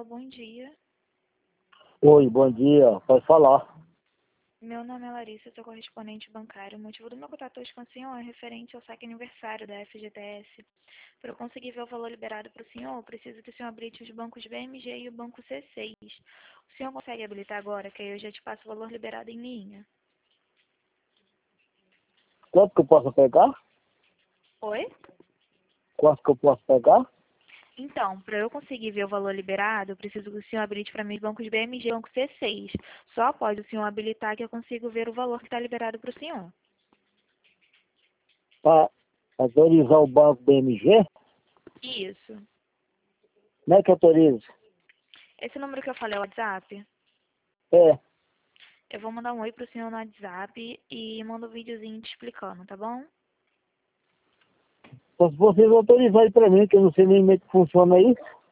bom dia. Oi, bom dia. Pode falar. Meu nome é Larissa, sou correspondente bancário. O motivo do meu contato hoje com o senhor é referente ao saque aniversário da FGTS. Para eu conseguir ver o valor liberado para o senhor, eu preciso que o senhor habilite os bancos BMG e o banco C6. O senhor consegue habilitar agora, que aí eu já te passo o valor liberado em linha? Quanto que eu posso pegar? Oi? Quanto que eu posso pegar? Então, para eu conseguir ver o valor liberado, eu preciso que o senhor habilite para mim os bancos BMG e banco C6. Só após o senhor habilitar que eu consigo ver o valor que está liberado para o senhor. Para autorizar o banco BMG? Isso. Como é que autoriza? Esse número que eu falei é o WhatsApp? É. Eu vou mandar um oi pro senhor no WhatsApp e mando um videozinho te explicando, tá bom? Então, se vocês autorizarem para mim, que eu não sei nem como é que funciona isso.